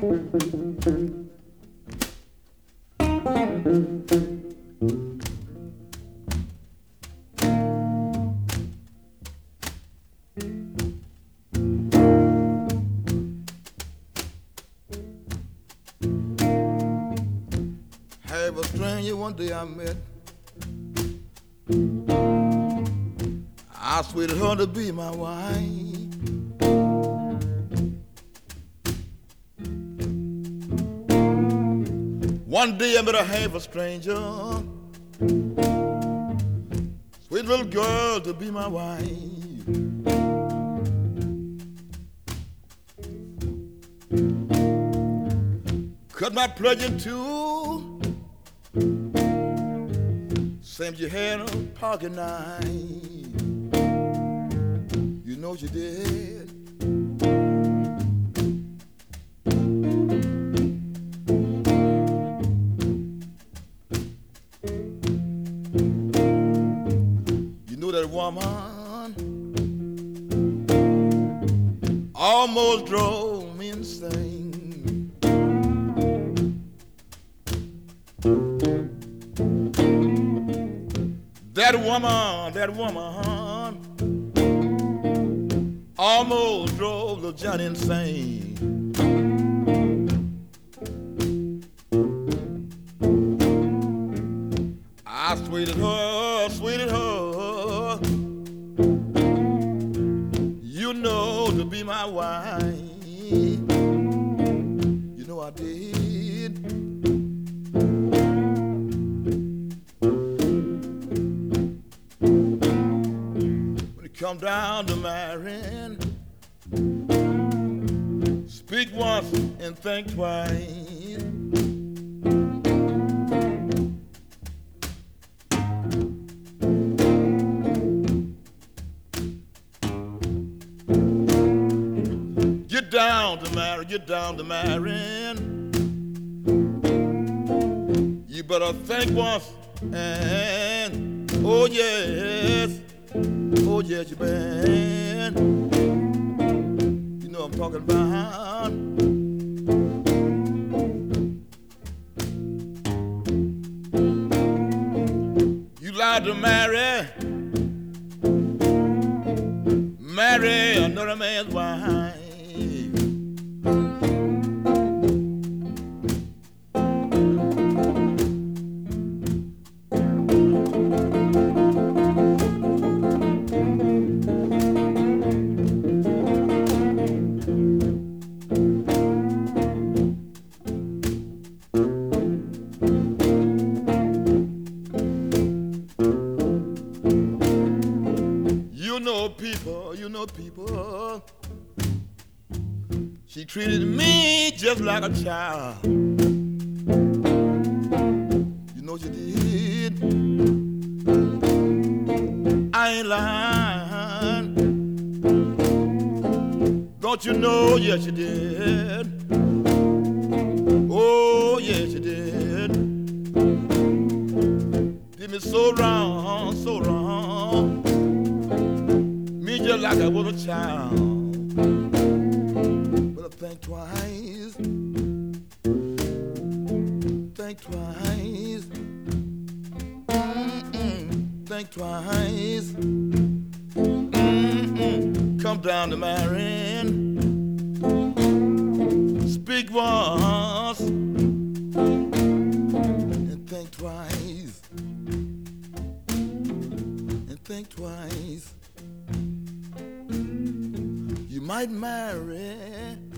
Have a stranger one day I met. I sweeted her to be my wife. One day I met a half a stranger, sweet little girl to be my wife. Cut my pledge in two, same you had a pocket knife. You know she did. You know that woman almost drove me insane. That woman almost drove the Johnny insane. I sweeted her, you know, to be my wife. You know I did. Come down to marrying, speak once and think twice. Get down to marrying. You better think once and oh yes. Oh yes, you been. You know I'm talking about. You lied to marry another man's wife. You know people, she treated me just like a child. You know she did. I ain't lying. Don't you know? Yes, you did. Oh, yes, you did. Did me so wrong, so wrong. Just like I was a child. But I think twice, think twice, think twice. Come down to marrying, speak once and think twice, and think twice. You might marry